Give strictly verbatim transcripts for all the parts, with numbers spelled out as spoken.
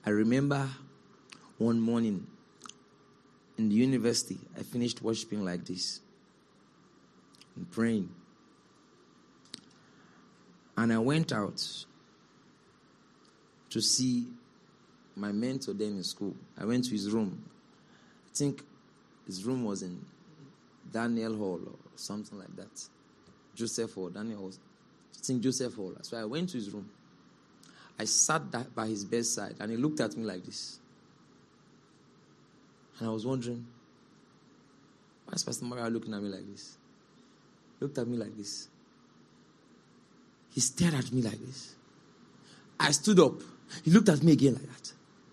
I remember one morning in the university, I finished worshiping like this and praying. And I went out to see my mentor then in school. I went to his room. I think his room was in Daniel Hall or something like that. Joseph Hall. Daniel was, I think Joseph Hall. So I went to his room. I sat by his bedside and he looked at me like this. And I was wondering, why is Pastor Mario looking at me like this? Looked at me like this. He stared at me like this. I stood up. He looked at me again like that.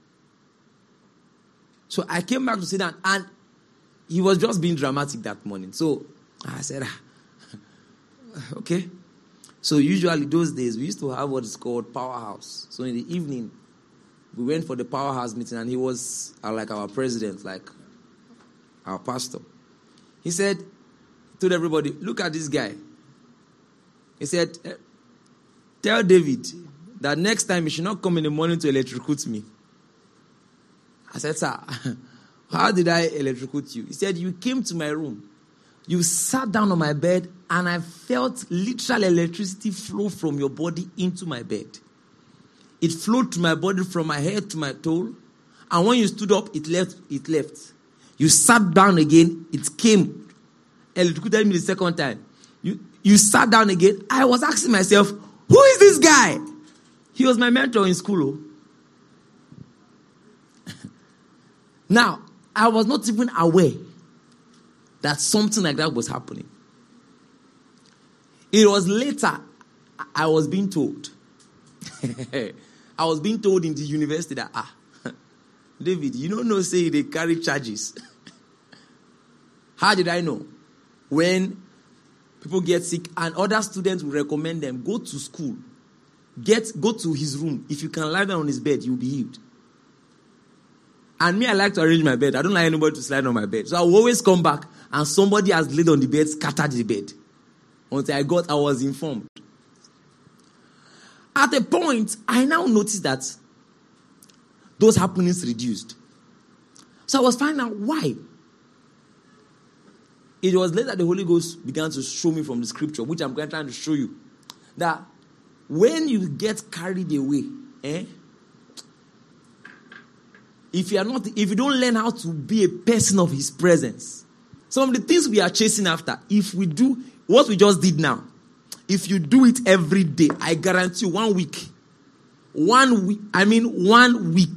So I came back to sit down and he was just being dramatic that morning. So I said, ah, okay. So usually those days we used to have what is called powerhouse. So in the evening, we went for the powerhouse meeting and he was uh, like our president, like our pastor. He said, told everybody, look at this guy. He said, tell David that next time he should not come in the morning to electrocute me. I said, sir, how did I electrocute you? He said, you came to my room. You sat down on my bed and I felt literal electricity flow from your body into my bed. It flowed to my body from my head to my toe. And when you stood up, it left. It left. You sat down again. It came. Electrocuted me the second time. You, you sat down again. I was asking myself, who is this guy? He was my mentor in school. Now, I was not even aware that something like that was happening. It was later I was being told. I was being told in the university that, ah, David, you don't know, say they carry charges. How did I know? When people get sick and other students will recommend them, go to school. Get Go to his room. If you can lie down on his bed, you'll be healed. And me, I like to arrange my bed. I don't like anybody to slide on my bed. So I will always come back and somebody has laid on the bed, scattered the bed. Until I got, I was informed. At a point, I now noticed that those happenings reduced. So I was finding out why. It was later the Holy Ghost began to show me from the scripture, which I'm trying to show you, that when you get carried away, eh, if you are not, if you don't learn how to be a person of his presence, some of the things we are chasing after, if we do what we just did now, if you do it every day, I guarantee you one week, one week, I mean one week,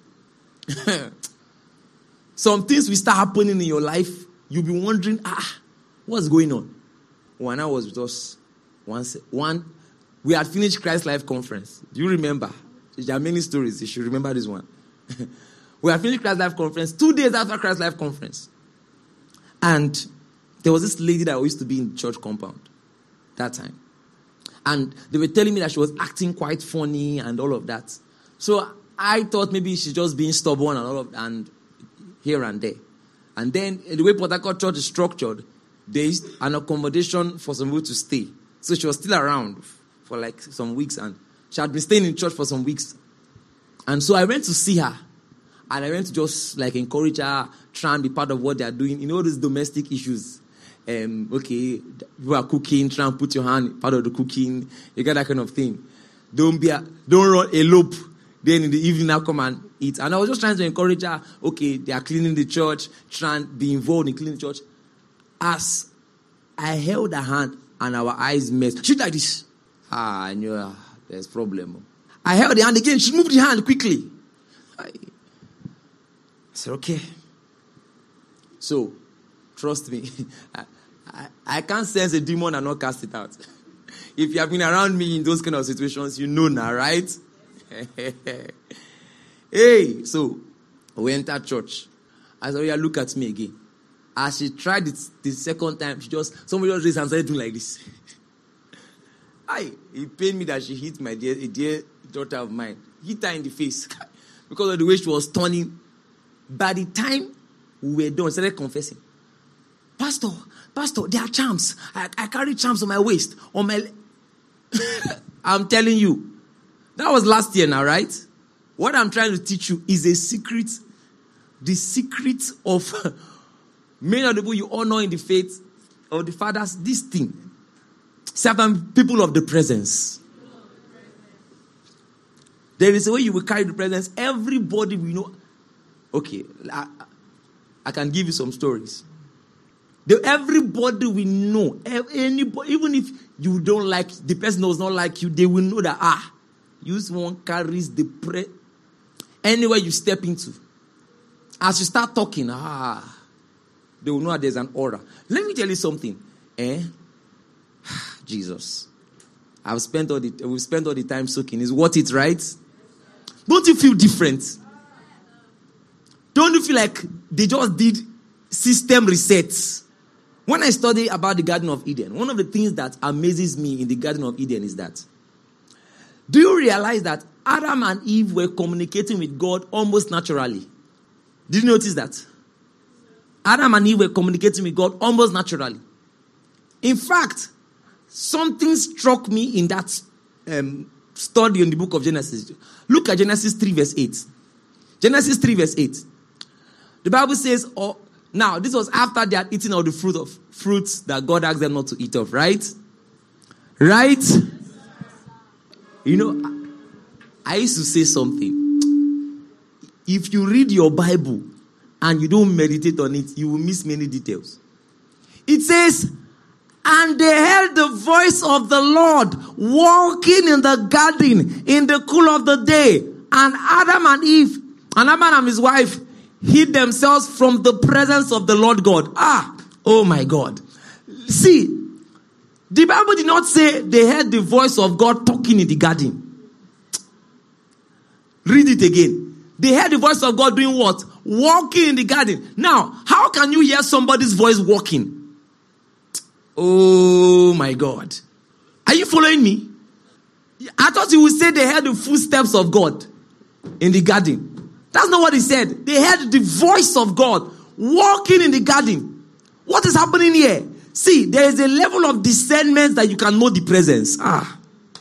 some things will start happening in your life. You'll be wondering, ah, what's going on? When I was with us, once, one, we had finished Christ Life Conference. Do you remember? There are many stories. You should remember this one. We had finished Christ Life Conference two days after Christ Life Conference. And there was this lady that used to be in the church compound that time. And they were telling me that she was acting quite funny and all of that. So I thought maybe she's just being stubborn and all of and here and there. And then the way Port Harcourt Church is structured, there is an accommodation for some people to stay. So she was still around for like some weeks and she had been staying in church for some weeks. And so I went to see her. And I went to just like encourage her, try and be part of what they are doing. You know, these domestic issues. Um, okay, you are cooking, try and put your hand part of the cooking. You get that kind of thing. Don't be, a, don't run elope. Then in the evening, I'll come and eat. And I was just trying to encourage her. Okay, they are cleaning the church, try and be involved in cleaning the church. As I held her hand and our eyes met, she like this. Ah, I knew uh, there's problem. I held the hand again. She moved the hand quickly. I, I said, okay. So, trust me. I, I, I can't sense a demon and not cast it out. If you have been around me in those kind of situations, you know now, right? Hey, so we entered church. I said, oh yeah, look at me again. As she tried it the second time, she just, somebody just raised and started doing like this. I, it pained me that she hit my dear, a dear daughter of mine. Hit her in the face. Because of the way she was turning. By the time we were done, I started confessing. Pastor, Pastor, there are charms. I, I carry charms on my waist. On my... I'm telling you. That was last year now, right? What I'm trying to teach you is a secret, the secret of many of the people you honor in the faith of the fathers, this thing. Seven people of the presence. There is a way you will carry the presence. Everybody will know. Okay, I, I can give you some stories. The, everybody will know. Anybody, even if you don't like, the person does not like you, they will know that, ah, you one carries the pre. Anywhere you step into, as you start talking, ah, they will know that there's an aura. Let me tell you something. Eh? Jesus. I've spent all the, we've spent all the time soaking. Is worth it, right? Don't you feel different? Don't you feel like they just did system resets? When I study about the Garden of Eden, one of the things that amazes me in the Garden of Eden is that, do you realize that Adam and Eve were communicating with God almost naturally? Did you notice that? Adam and Eve were communicating with God almost naturally. In fact, something struck me in that um, study in the book of Genesis. Look at Genesis three verse eight. Genesis three verse eight. The Bible says, oh, now this was after they had eaten all the fruit of fruits that God asked them not to eat of, right? Right? You know, I used to say something. If you read your Bible and you don't meditate on it, you will miss many details. It says, and they heard the voice of the Lord walking in the garden in the cool of the day. And Adam and Eve, and Adam and his wife, hid themselves from the presence of the Lord God. Ah, oh my God. See, the Bible did not say they heard the voice of God talking in the garden. Read it again. They heard the voice of God doing what? Walking in the garden. Now, how can you hear somebody's voice walking? Oh my God. Are you following me? I thought you would say they heard the footsteps of God in the garden. That's not what he said. They heard the voice of God walking in the garden. What is happening here? See, there is a level of discernment that you can know the presence. Ah.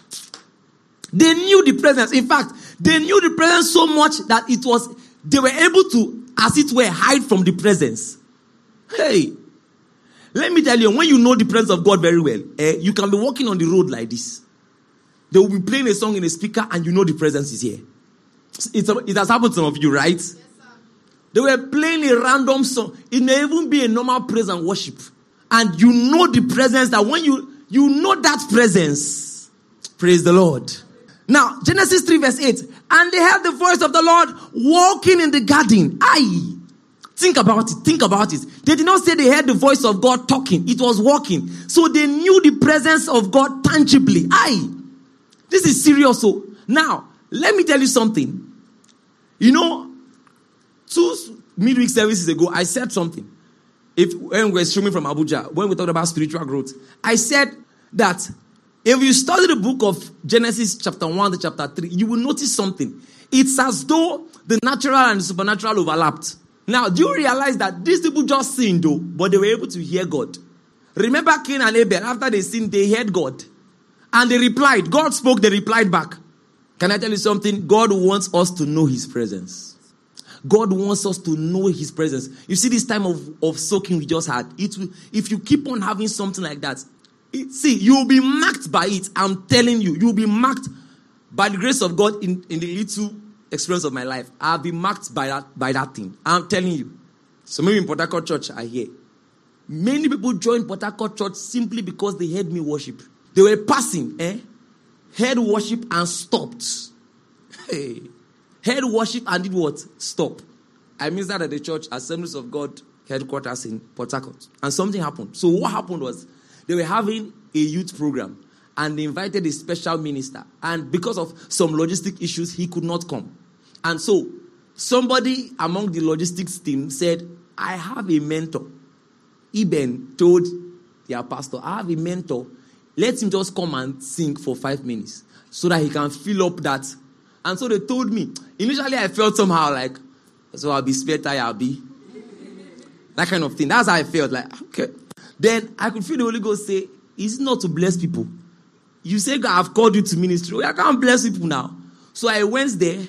They knew the presence. In fact, they knew the presence so much that it was, they were able to, as it were, hide from the presence. Hey. Let me tell you, when you know the presence of God very well, eh, you can be walking on the road like this. They will be playing a song in a speaker and you know the presence is here. It's, it has happened to some of you, right? Yes, sir. They were playing a random song. It may even be a normal praise and worship. And you know the presence that when you, you know that presence. Praise the Lord. Now, Genesis three verse eight. And they heard the voice of the Lord walking in the garden. Aye. Think about it. Think about it. They did not say they heard the voice of God talking. It was walking. So they knew the presence of God tangibly. Aye. This is serious. So now, let me tell you something. You know, two midweek services ago, I said something. If when we were streaming from Abuja, when we talked about spiritual growth, I said that if you study the book of Genesis chapter one to chapter three, you will notice something. It's as though the natural and the supernatural overlapped. Now, do you realize that these people just sinned though, but they were able to hear God? Remember Cain and Abel, after they sinned, they heard God. And they replied. God spoke, they replied back. Can I tell you something? God wants us to know his presence. God wants us to know his presence. You see this time of, of soaking we just had. It will, if you keep on having something like that, it, see, you'll be marked by it. I'm telling you, you'll be marked by the grace of God in, in the little experience of my life. I'll be marked by that, by that thing. I'm telling you. So maybe in Port Harcourt Church, I hear. Many people joined Port Harcourt Church simply because they heard me worship. They were passing, eh? Heard worship and stopped. Hey. Heard worship and did what? Stop. I ministered at the church, Assemblies of God headquarters in Port Harcourt. And something happened. So what happened was, they were having a youth program. And they invited a special minister. And because of some logistic issues, he could not come. And so, somebody among the logistics team said, I have a mentor. Eben told their pastor, I have a mentor. Let him just come and sing for five minutes. So that he can fill up that. And so they told me. Initially, I felt somehow like, so I'll be spare tire, I'll be. That kind of thing. That's how I felt. Like, okay. Then, I could feel the Holy Ghost say, it's not to bless people. You say, God, I've called you to ministry. I can't bless people now. So I went there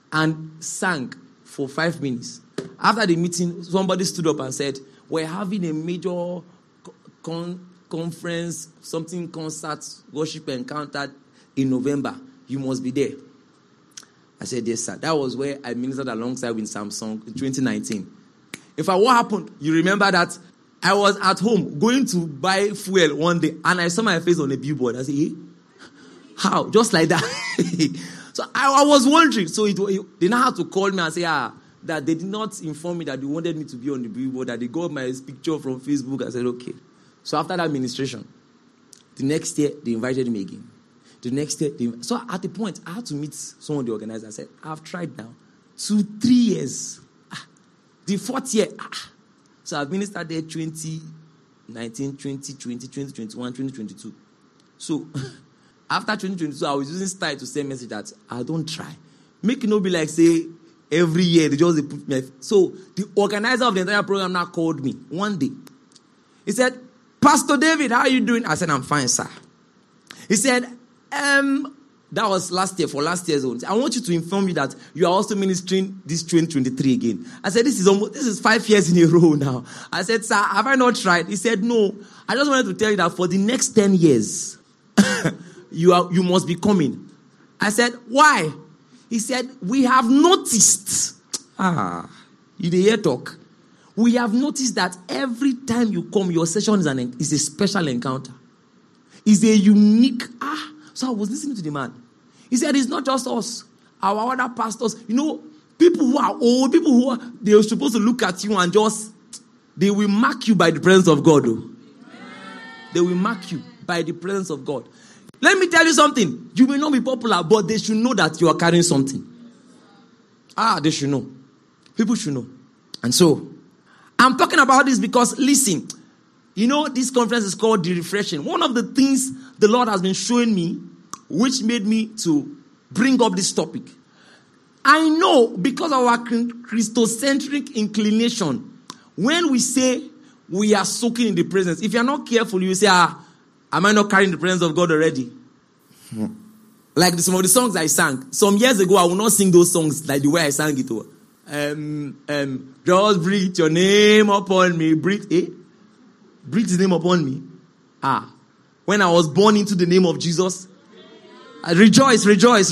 and sang for five minutes. After the meeting, somebody stood up and said, we're having a major con- conference, something concert, worship encounter in November. You must be there. I said, yes, sir. That was where I ministered alongside with Samsung in twenty nineteen. In fact, what happened? You remember that I was at home going to buy fuel one day and I saw my face on a billboard. I said, hey, how? Just like that. So I, I was wondering. So it, it, they now had to call me and say, ah, that they did not inform me that they wanted me to be on the billboard, that they got my picture from Facebook. I said, okay. So after that administration, the next year, they invited me again. The next year, they, so at the point, I had to meet some of the organizers. I said, I've tried now. Two, three years. Ah, the fourth year. Ah. So I've ministered there twenty nineteen, twenty twenty, twenty twenty-one, twenty twenty-two. So after twenty twenty-two, I was using style to send message that I don't try. Make it not be like, say, every year they just they put me. So the organizer of the entire program now called me one day. He said, Pastor David, how are you doing? I said, I'm fine, sir. He said, um, that was last year, for last year's own. I want you to inform you that you are also ministering this twenty twenty-three again. I said, this is almost, this is five years in a row now. I said, sir, have I not tried? He said, no. I just wanted to tell you that for the next ten years, you are, you must be coming. I said, why? He said, we have noticed. Ah, you did hear talk. We have noticed that every time you come, your session is, an, is a special encounter. It's a unique, ah. So I was listening to the man. He said, it's not just us. Our other pastors, you know, people who are old, people who are, they are supposed to look at you and just, they will mark you by the presence of God. Oh. They will mark you by the presence of God. Let me tell you something. You may not be popular, but they should know that you are carrying something. Ah, they should know. People should know. And so, I'm talking about this because, listen, you know, this conference is called The Refreshing. One of the things the Lord has been showing me, which made me to bring up this topic. I know because of our Christocentric inclination, when we say we are soaking in the presence, if you're not careful, you say, ah, am I not carrying the presence of God already? Hmm. Like the, some of the songs I sang. Some years ago, I will not sing those songs like the way I sang it. Um, um, just breathe your name upon me. Breathe, eh? Breathe his name upon me. Ah. When I was born into the name of Jesus. I rejoice, rejoice.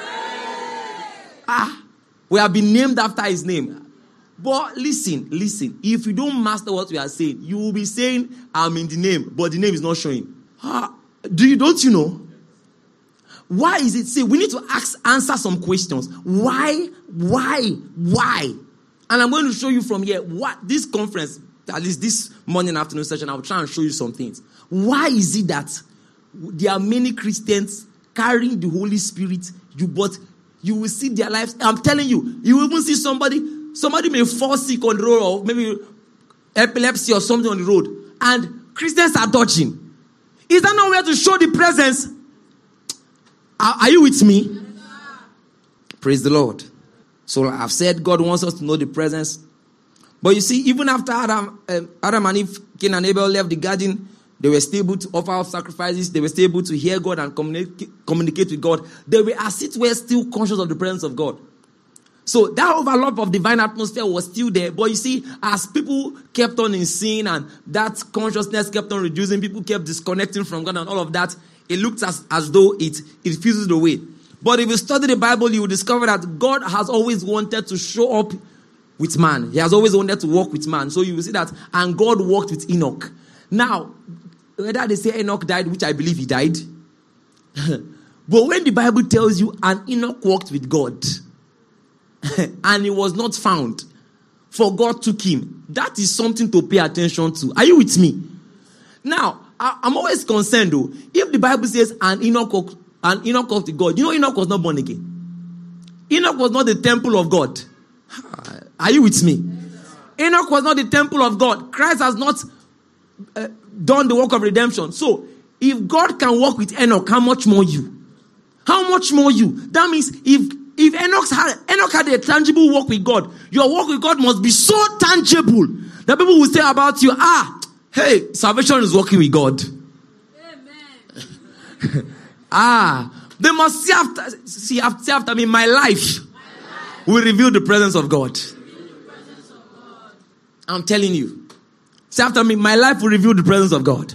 Ah. We have been named after his name. But listen, listen. If you don't master what we are saying, you will be saying, I'm in the name, but the name is not showing. Ah. Do you, don't you know? Why is it? Say, we need to ask, answer some questions. Why? Why? Why? And I'm going to show you from here what this conference, at least this morning afternoon session, I'll try and show you some things. Why is it that there are many Christians carrying the Holy Spirit, you but you will see their lives? I'm telling you, you will even see somebody, somebody may fall sick on the road, or maybe epilepsy or something on the road, and Christians are dodging. Is that not where to show the presence? Are, are you with me? Praise the Lord. So I've said God wants us to know the presence. But you see, even after Adam, um, Adam and Eve, Cain and Abel left the garden, they were still able to offer up sacrifices. They were still able to hear God and communicate, communicate with God. They were, as it were, still conscious of the presence of God. So that overlap of divine atmosphere was still there. But you see, as people kept on in sin and that consciousness kept on reducing, people kept disconnecting from God and all of that, it looked as, as though it, it fuses away. But if you study the Bible, you will discover that God has always wanted to show up with man. He has always wanted to walk with man. So you will see that. And God walked with Enoch. Now, whether they say Enoch died, which I believe he died. But when the Bible tells you, and Enoch walked with God, and he was not found, for God took him, that is something to pay attention to. Are you with me? Now, I, I'm always concerned though. If the Bible says, and Enoch walked, and Enoch walked with God, you know Enoch was not born again. Enoch was not the temple of God. Are you with me? Enoch was not the temple of God. Christ has not uh, done the work of redemption. So, if God can walk with Enoch, how much more you? How much more you? That means if if Enoch had Enoch had a tangible walk with God, your walk with God must be so tangible that people will say about you, ah, hey, salvation is walking with God. Amen. Ah, they must see after see after, see after me my life. will reveal the presence of God. I'm telling you. Say after me, my life will reveal the presence of God.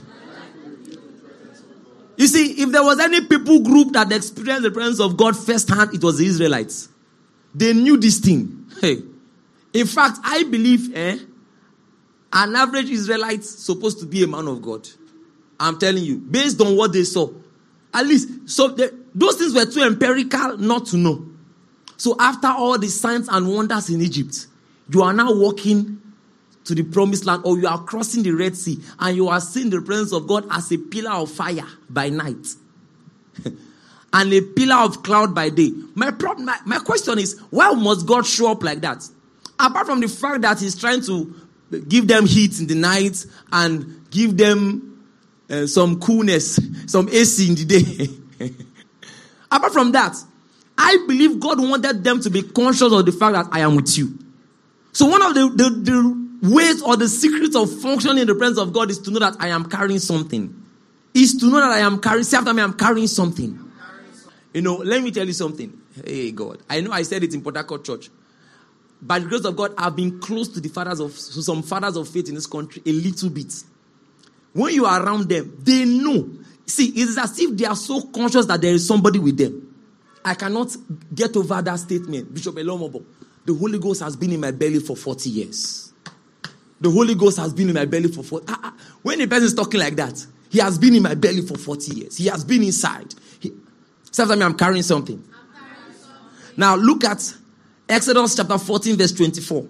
You see, if there was any people group that experienced the presence of God firsthand, it was the Israelites. They knew this thing. Hey. In fact, I believe eh, an average Israelite is supposed to be a man of God. I'm telling you, based on what they saw. At least, so they, those things were too empirical not to know. So after all the signs and wonders in Egypt, you are now walking to the promised land, or you are crossing the Red Sea, and you are seeing the presence of God as a pillar of fire by night and a pillar of cloud by day. My, problem, my, my question is, why must God show up like that? Apart from the fact that he's trying to give them heat in the night and give them uh, some coolness, some A C in the day. Apart from that, I believe God wanted them to be conscious of the fact that I am with you. So one of the, the, the ways or the secrets of functioning in the presence of God is to know that I am carrying something. Is to know that I am carrying, say after me, I'm carrying something. You know, let me tell you something. Hey, God. I know I said it in Port Harcourt Church. By the grace of God, I've been close to the fathers of, to some fathers of faith in this country a little bit. When you are around them, they know. See, it is as if they are so conscious that there is somebody with them. I cannot get over that statement. Bishop Elomobo, the Holy Ghost has been in my belly for forty years. The Holy Ghost has been in my belly for forty years. Ah, ah. When a person is talking like that, he has been in my belly for forty years. He has been inside. He, Sometimes I'm carrying something. I'm carrying something. Now look at Exodus chapter fourteen verse twenty-four.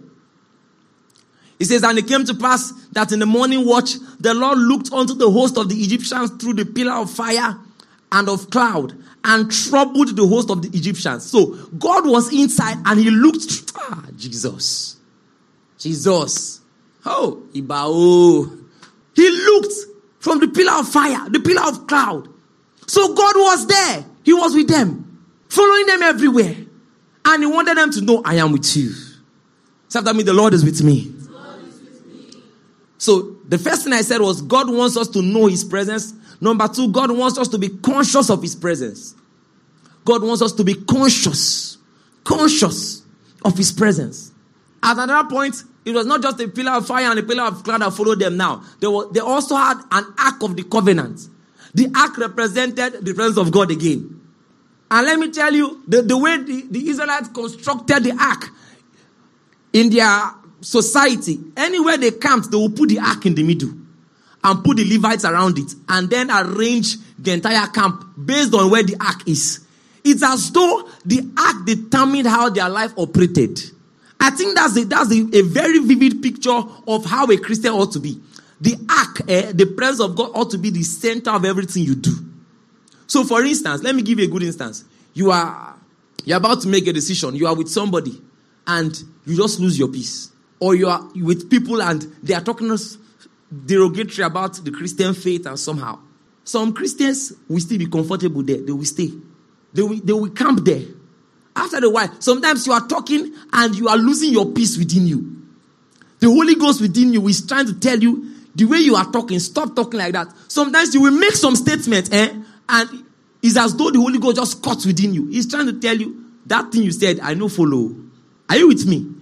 It says, and it came to pass that in the morning watch, the Lord looked unto the host of the Egyptians through the pillar of fire and of cloud and troubled the host of the Egyptians. So God was inside and he looked. Ah, Jesus. Jesus. Oh, Ibao. He looked from the pillar of fire, the pillar of cloud. So God was there. He was with them, following them everywhere. And he wanted them to know, I am with you. So after me, the Lord is with me. So the first thing I said was God wants us to know his presence. Number two, God wants us to be conscious of his presence. God wants us to be conscious, conscious of his presence. At another point, it was not just a pillar of fire and a pillar of cloud that followed them now. They, were, they also had an ark of the covenant. The ark represented the presence of God again. And let me tell you, the, the way the, the Israelites constructed the ark in their society, anywhere they camped, they will put the ark in the middle and put the Levites around it and then arrange the entire camp based on where the ark is. It's as though the ark determined how their life operated. I think that's, a, that's a, a very vivid picture of how a Christian ought to be. The ark, eh, the presence of God ought to be the center of everything you do. So for instance, let me give you a good instance. You are you're about to make a decision. You are with somebody and you just lose your peace. Or you are with people and they are talking derogatory about the Christian faith and somehow. Some Christians will still be comfortable there. They will stay. They will, they will camp there. After a while, sometimes you are talking and you are losing your peace within you. The Holy Ghost within you is trying to tell you the way you are talking, stop talking like that. Sometimes you will make some statement eh, and it's as though the Holy Ghost just cuts within you. He's trying to tell you that thing you said, I know follow. Are you with me?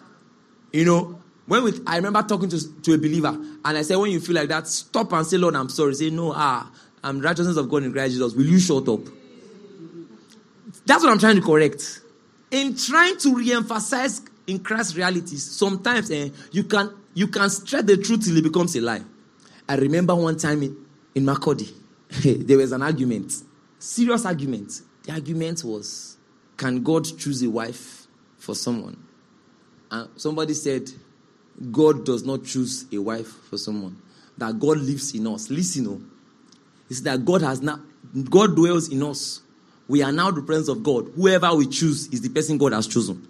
You know, when we, I remember talking to, to a believer and I said, when you feel like that, stop and say, Lord, I'm sorry. Say, no, ah, I'm the righteousness of God in Christ Jesus. Will you shut up? That's what I'm trying to correct. In trying to re-emphasize in Christ's realities, sometimes eh, you can you can stretch the truth till it becomes a lie. I remember one time in, in Makurdi, there was an argument. Serious argument. The argument was, can God choose a wife for someone? And somebody said, God does not choose a wife for someone. That God lives in us. Listen, oh. It's that God has not, God dwells in us. We are now the presence of God. Whoever we choose is the person God has chosen.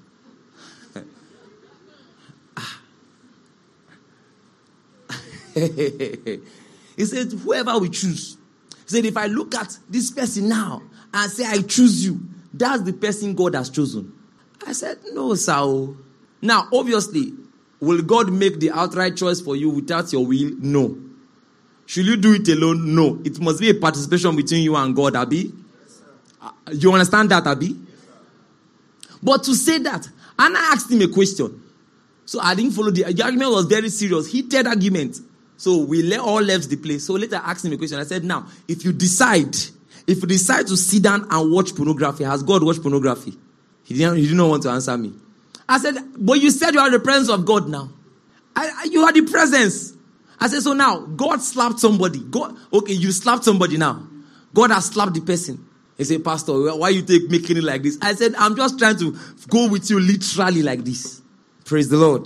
He said, whoever we choose. He said, if I look at this person now and say, I choose you, that's the person God has chosen. I said, no, sir. Now, obviously, will God make the outright choice for you without your will? No. Should you do it alone? No. It must be a participation between you and God, Abi. Yes, uh, you understand that, Abi? Yes, but to say that, And I asked him a question. So I didn't follow the, the argument was very serious, heated argument. So we le- all left the place. So later I asked him a question. I said, now, if you decide, if you decide to sit down and watch pornography, has God watched pornography? He didn't, he didn't want to answer me. I said, but you said you are the presence of God now. I, I, you are the presence. I said, so now, God slapped somebody. God, okay, you slapped somebody now. God has slapped the person. He said, Pastor, why you take making it like this? I said, I'm just trying to go with you literally like this. Praise the Lord.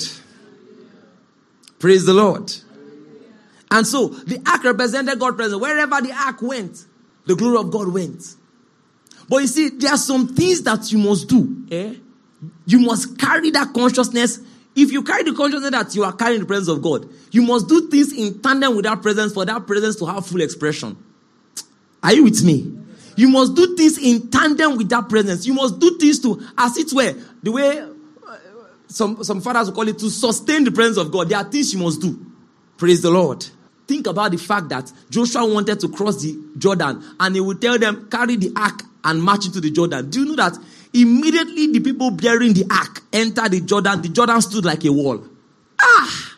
Praise the Lord. And so, the ark represented God's presence. Wherever the ark went, the glory of God went. But you see, there are some things that you must do. Eh? You must carry that consciousness. If you carry the consciousness that you are carrying the presence of God, you must do things in tandem with that presence for that presence to have full expression. Are you with me? You must do things in tandem with that presence. You must do things to, as it were, the way uh, some, some fathers will call it, to sustain the presence of God. There are things you must do. Praise the Lord. Think about the fact that Joshua wanted to cross the Jordan and he would tell them, carry the ark and march into the Jordan. Do you know that immediately the people bearing the ark entered the Jordan, the Jordan stood like a wall. Ah!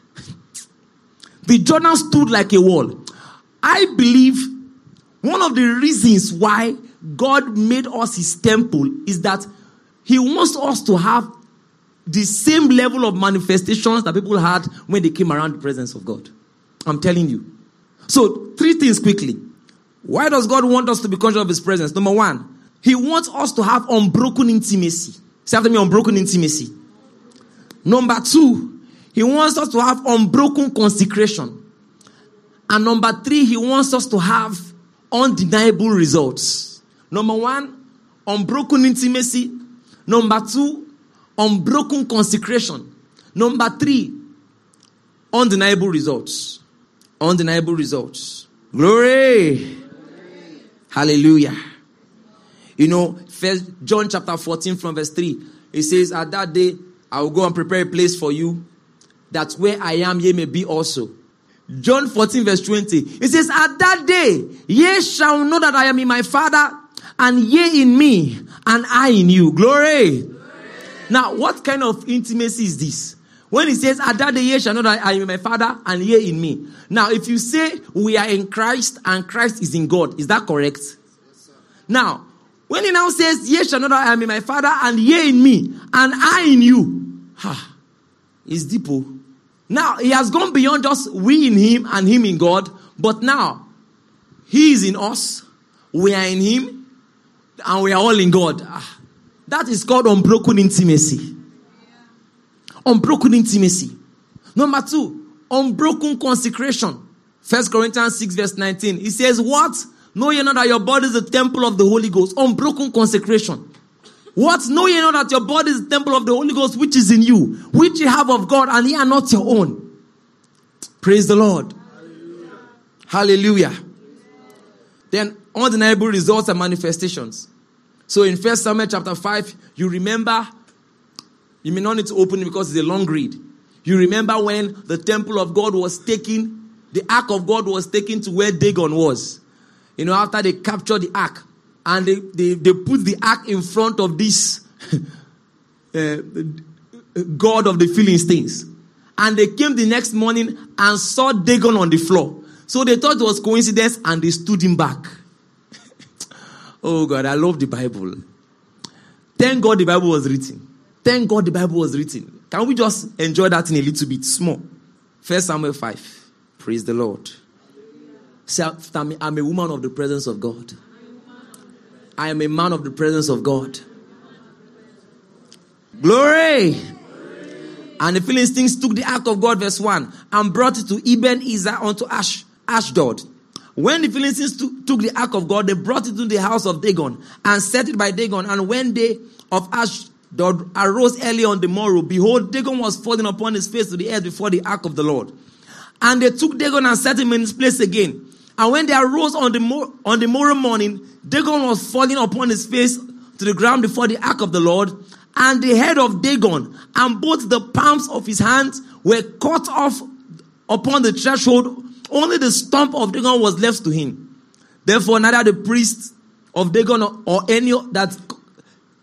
The Jordan stood like a wall. I believe one of the reasons why God made us his temple is that he wants us to have the same level of manifestations that people had when they came around the presence of God. I'm telling you. So, three things quickly. Why does God want us to be conscious of his presence? Number one, he wants us to have unbroken intimacy. Say after me, unbroken intimacy. Number two, he wants us to have unbroken consecration. And number three, he wants us to have undeniable results. Number one, unbroken intimacy. Number two, unbroken consecration. Number three, undeniable results. Undeniable results. Glory. Glory. Hallelujah. You know, First John chapter fourteen from verse three. It says, at that day, I will go and prepare a place for you, that where I am, ye may be also. John fourteen verse twenty. It says, at that day, ye shall know that I am in my Father, and ye in me, and I in you. Glory. Glory. Now, what kind of intimacy is this? When he says, at that day ye shall know that I am in my Father, and ye in me. Now, if you say we are in Christ, and Christ is in God, is that correct? Yes, now, when he now says, ye shall know that I am in my Father, and ye in me, and I in you. Ha. It's deep. Now, he has gone beyond just we in him and him in God. But now, he is in us, we are in him, and we are all in God. Ah. That is called unbroken intimacy. Unbroken intimacy. Number two, unbroken consecration. First Corinthians six verse nineteen. It says, what? Know ye not that your body is the temple of the Holy Ghost? Unbroken consecration. What? Know ye not that your body is the temple of the Holy Ghost, which is in you, which ye have of God, and ye are not your own. Praise the Lord. Hallelujah. Hallelujah. Then undeniable results and manifestations. So in First Samuel chapter five, you remember, you may not need to open it because it's a long read. You remember when the temple of God was taken, the ark of God was taken to where Dagon was. You know, after they captured the ark, and they, they, they put the ark in front of this uh, God of the Philistines. And they came the next morning and saw Dagon on the floor. So they thought it was coincidence and they stood him back. Oh God, I love the Bible. Thank God the Bible was written. Thank God the Bible was written. Can we just enjoy that in a little bit? Small. First Samuel five. Praise the Lord. Say, I'm a woman of the presence of God. I am a man of the presence of God. Glory. And the Philistines took the ark of God, verse one, and brought it to Eben Ezer unto Ash, Ashdod. When the Philistines to, took the ark of God, they brought it to the house of Dagon and set it by Dagon. And when they of Ashdod arose early on the morrow, behold, Dagon was falling upon his face to the earth before the ark of the Lord. And they took Dagon and set him in his place again. And when they arose on the mor- on the morrow morning, Dagon was falling upon his face to the ground before the ark of the Lord. And the head of Dagon and both the palms of his hands were cut off upon the threshold. Only the stump of Dagon was left to him. Therefore, neither the priest of Dagon or any that,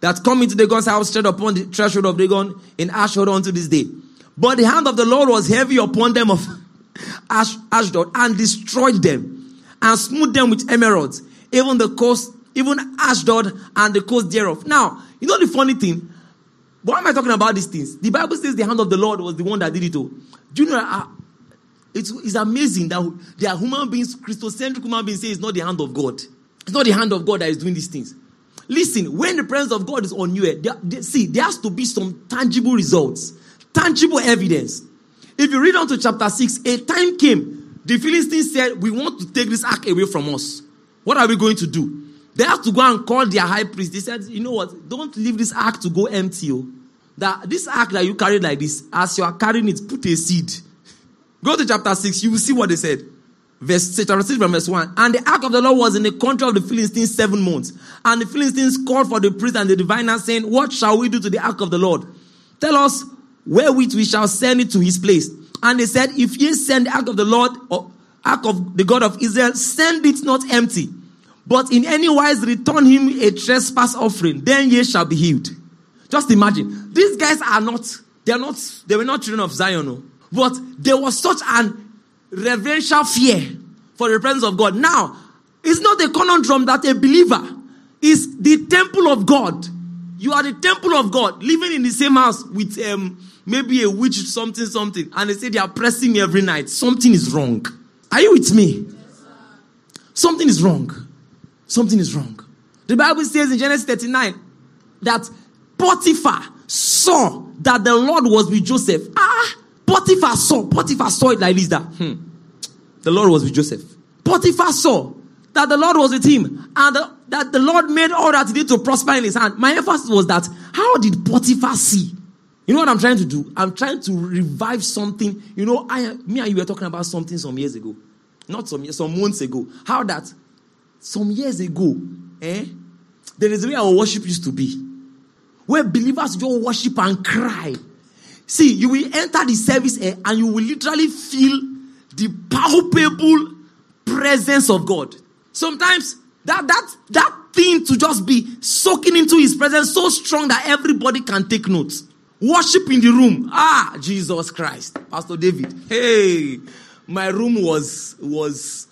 that come into Dagon's house tread upon the threshold of Dagon in Ashdod unto this day. But the hand of the Lord was heavy upon them of Ash- Ashdod and destroyed them and smote them with emeralds, even the coast, even Ashdod and the coast thereof. Now, you know the funny thing? Why am I talking about these things? The Bible says the hand of the Lord was the one that did it all. Do you know, uh, it's, it's amazing that there are human beings, Christocentric human beings say it's not the hand of God. It's not the hand of God that is doing these things. Listen, when the presence of God is on you, there, there, see, there has to be some tangible results, tangible evidence. If you read on to chapter six, a time came, the Philistines said, we want to take this ark away from us. What are we going to do? They have to go and call their high priest. They said, you know what, don't leave this ark to go empty. Oh. That this ark that you carried like this, as you are carrying it, put a seed. Go to chapter six, you will see what they said. Verse, chapter six, verse one. And the ark of the Lord was in the country of the Philistines seven months. And the Philistines called for the priest and the diviners, saying, what shall we do to the ark of the Lord? Tell us wherewith we shall send it to his place. And they said, if ye send the ark of the Lord, or ark of the God of Israel, send it not empty, but in any wise return him a trespass offering, then ye shall be healed. Just imagine, these guys are not, they are not, they were not children of Zion, no? But there was such an reverential fear for the presence of God. Now, it's not a conundrum that a believer is the temple of God. You are the temple of God, living in the same house with um, maybe a witch, something, something, and they say they are pressing me every night. Something is wrong. Are you with me? Yes, something is wrong. Something is wrong. The Bible says in Genesis thirty-nine that Potiphar saw that the Lord was with Joseph. Ah, Potiphar saw. Potiphar saw it like this. That hmm, the Lord was with Joseph. Potiphar saw that the Lord was with him, and the, that the Lord made all that he did to prosper in his hand. My emphasis was that, how did Potiphar see? You know what I'm trying to do? I'm trying to revive something. You know, I, me and you were talking about something some years ago. Not some years, some months ago. How that some years ago, eh, there is a way our worship used to be. Where believers just worship and cry. See, you will enter the service eh, and you will literally feel the palpable presence of God. Sometimes that that that thing to just be soaking into his presence so strong that everybody can take notes. Worship in the room. Ah, Jesus Christ. Pastor David. Hey, my room was was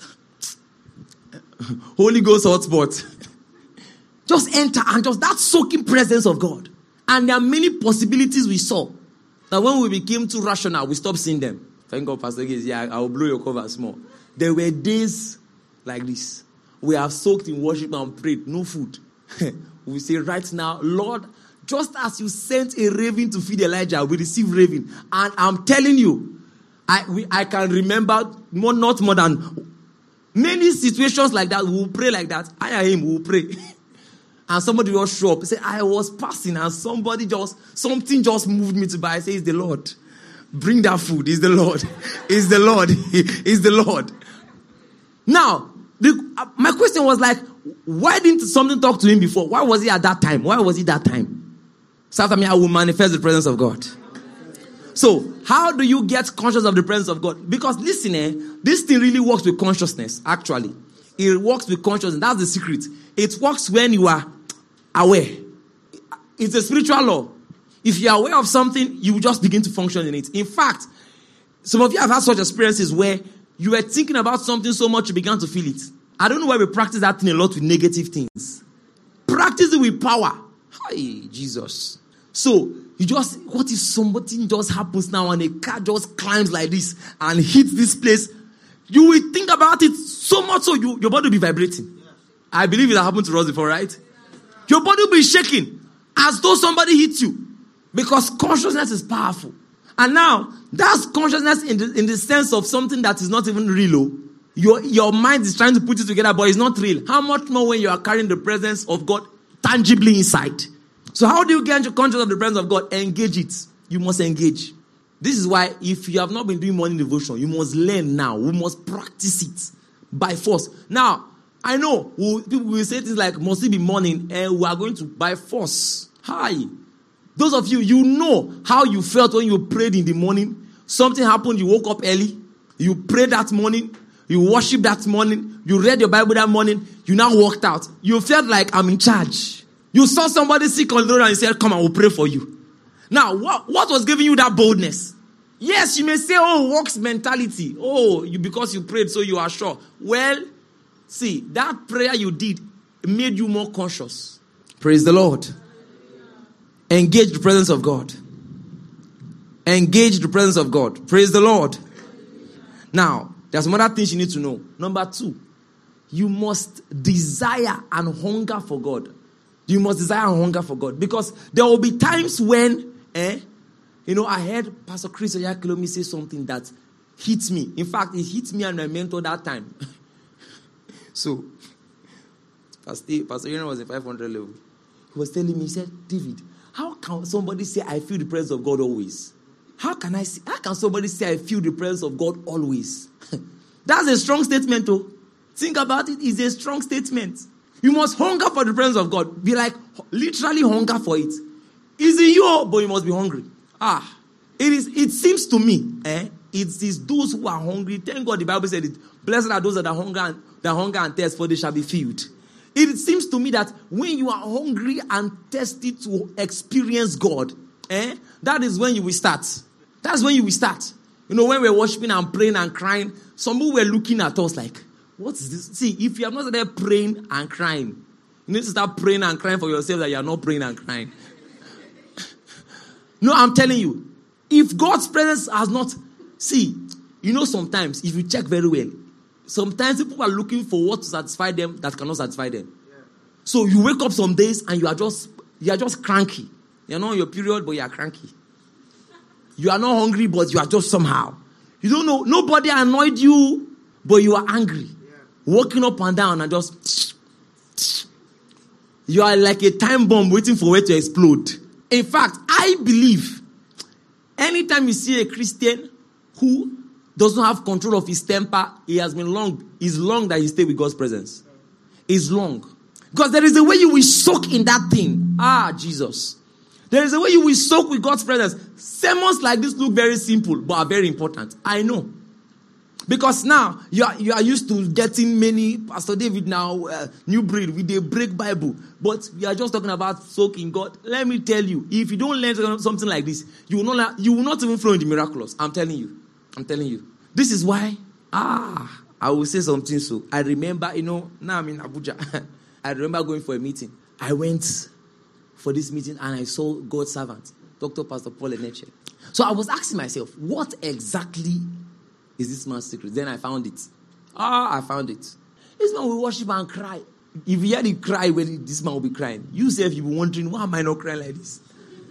Holy Ghost hotspot. Just enter and just that soaking presence of God. And there are many possibilities we saw. That when we became too rational, we stopped seeing them. Thank God, Pastor Gaze. Yeah, I will blow your cover small. There were days like this. We have soaked in worship and prayed. No food. We say right now, Lord, just as you sent a raven to feed Elijah, we received raven. And I'm telling you, I we, I can remember more, not more than many situations like that. We will pray like that. I and him will pray. And somebody will show up. Say, I was passing and somebody just, something just moved me to buy. I say, it's the Lord. Bring that food. It's the Lord. It's the Lord. It's the Lord. Now, the, uh, my question was like, why didn't something talk to him before? Why was he at that time? Why was he that time? So after me, I will manifest the presence of God. So, how do you get conscious of the presence of God? Because listen, eh, this thing really works with consciousness, actually. It works with consciousness. That's the secret. It works when you are aware. It's a spiritual law. If you are aware of something, you will just begin to function in it. In fact, some of you have had such experiences where you were thinking about something so much you began to feel it. I don't know why we practice that thing a lot with negative things. Practice it with power. Hi, Jesus. So, you just, what if something just happens now and a car just climbs like this and hits this place? You will think about it so much so you, your body will be vibrating. Yes. I believe it happened to us before, right? Yes. Your body will be shaking as though somebody hit you. Because consciousness is powerful. And now, that's consciousness in the, in the sense of something that is not even real. Your, your mind is trying to put it together, but it's not real. How much more when you are carrying the presence of God tangibly inside? So how do you get conscious of the presence of God? Engage it. You must engage. This is why if you have not been doing morning devotion, you must learn now. We must practice it by force. Now, I know we'll, people will say things like, must it be morning? And we are going to by force. Hi. Those of you, you know how you felt when you prayed in the morning. Something happened, you woke up early. You prayed that morning. You worshiped that morning. You read your Bible that morning. You now walked out. You felt like I'm in charge. You saw somebody sick on the road and you said, come, I will pray for you. Now, what, what was giving you that boldness? Yes, you may say, oh, works mentality. Oh, you because you prayed, so you are sure. Well, see, that prayer you did made you more conscious. Praise the Lord. Engage the presence of God. Engage the presence of God. Praise the Lord. Now, there's some other things you need to know. Number two, you must desire and hunger for God. You must desire and hunger for God. Because there will be times when, eh, you know, I heard Pastor Chris Oyakhilome say something that hit me. In fact, it hit me and my mentor that time. So, Pastor, Pastor Aaron was in five hundred level. He was telling me, he said, David, how can somebody say I feel the presence of God always? How can I say, how can somebody say I feel the presence of God always? That's a strong statement, though. Think about it. It's a strong statement. You must hunger for the presence of God. Be like, literally hunger for it. It's in you, but you must be hungry. Ah, it is. It seems to me, eh, it is those who are hungry. Thank God the Bible said it. Blessed are those that are hunger and, that hunger and thirst, for they shall be filled. It seems to me that when you are hungry and thirsty to experience God, eh, that is when you will start. That's when you will start. You know, when we're worshiping and praying and crying, some people were looking at us like, what is this? See, if you have not started praying and crying, you need to start praying and crying for yourself that you are not praying and crying. No, I'm telling you, if God's presence has not, see, you know, sometimes if you check very well, sometimes people are looking for what to satisfy them that cannot satisfy them. Yeah. So you wake up some days and you are just, you are just cranky. You're not on your period, but you are cranky. You are not hungry, but you are just somehow. You don't know, nobody annoyed you, but you are angry. Yeah. Walking up and down and just, you are like a time bomb waiting for it to explode. In fact, I believe anytime you see a Christian who does not have control of his temper, he has been long. It's long that he stay with God's presence. It's long. Because there is a way you will soak in that thing. Ah, Jesus. There is a way you will soak with God's presence. Sermons like this look very simple, but are very important. I know. Because now, you are, you are used to getting many, Pastor David now, uh, new breed, with the break Bible. But we are just talking about soaking God. Let me tell you, if you don't learn something like this, you will not, you will not even flow in the miraculous. I'm telling you. I'm telling you. This is why, ah, I will say something so. I remember, you know, now I'm in Abuja. I remember going for a meeting. I went for this meeting and I saw God's servant, Doctor Pastor Paul Eneche. So I was asking myself, what exactly is this man's secret? Then I found it. Ah, I found it. This man will worship and cry. If you hear the cry when this man will be crying, you say you'll be wondering, why am I not crying like this?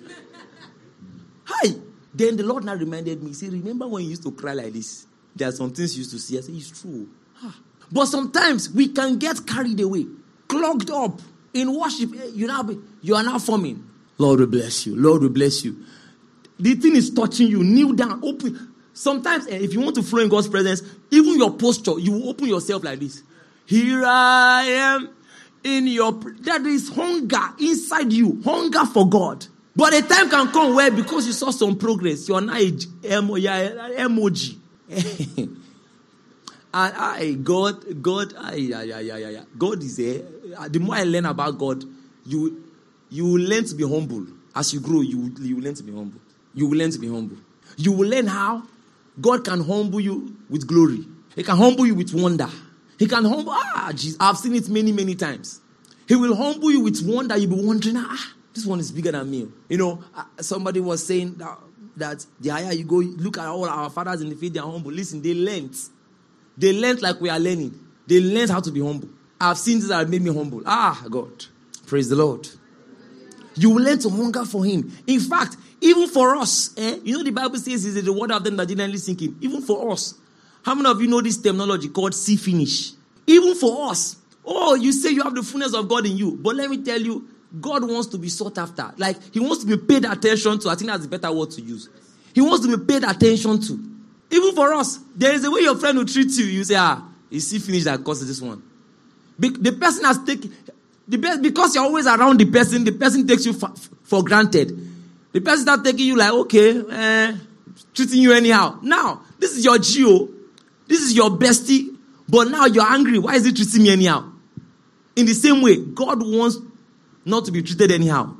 Hi. Then the Lord now reminded me, say, remember when you used to cry like this? There are some things you used to see. I say, it's true. Ah. But sometimes we can get carried away, clogged up in worship. You now be, you are now forming. Lord will bless you. Lord will bless you. The thing is touching you. Kneel down. Open. Sometimes, if you want to flow in God's presence, even your posture, you will open yourself like this. Here I am in your... There is hunger inside you. Hunger for God. But a time can come where because you saw some progress, you are now emoji. And I, God, God, I, yeah, yeah, yeah, yeah. God is there. The more I learn about God, you, you will learn to be humble. As you grow, you, you will learn to be humble. You will learn to be humble. You will learn how God can humble you with glory. He can humble you with wonder. He can humble, ah, Jesus, I've seen it many, many times. He will humble you with wonder. You'll be wondering, ah, this one is bigger than me. You know, somebody was saying that, that the higher you go, look at all our fathers in the faith, they are humble. Listen, they learned. They learned like we are learning. They learned how to be humble. I've seen this that have made me humble. Ah, God. Praise the Lord. You will learn to hunger for him. In fact, even for us, eh, you know the Bible says is the reward of them that diligently seek him. Even for us. How many of you know this terminology called see finish? Even for us. Oh, you say you have the fullness of God in you. But let me tell you, God wants to be sought after. Like, he wants to be paid attention to. I think that's a better word to use. He wants to be paid attention to. Even for us, there is a way your friend will treat you. You say, ah, it's see finish that causes this one. Be- the person has taken... The best, because you're always around the person, the person takes you for, for granted. The person starts taking you like, okay, eh, treating you anyhow. Now, this is your Geo. This is your bestie. But now you're angry. Why is he treating me anyhow? In the same way, God wants not to be treated anyhow.